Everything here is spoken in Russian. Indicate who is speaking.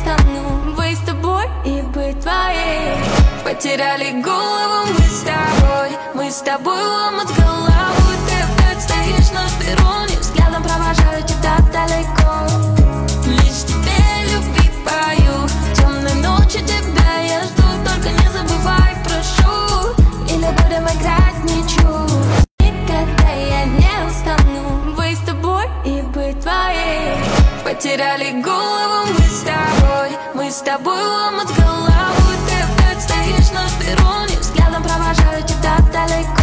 Speaker 1: устану быть с тобой и быть твоей. Потеряли голову мы с тобой ломать голову. Ты опять стоишь на перроне, взглядом провожаю тебя далеко. Лишь тебе любви пою, темной ночи тебя я жду. Только не забывай, прошу, или будем играть ничью. Никогда я не устану быть с тобой и быть твоей. Потеряли голову мы с тобой ломать голову. Ты опять стоишь на перроне, взглядом провожаю тебя далеко.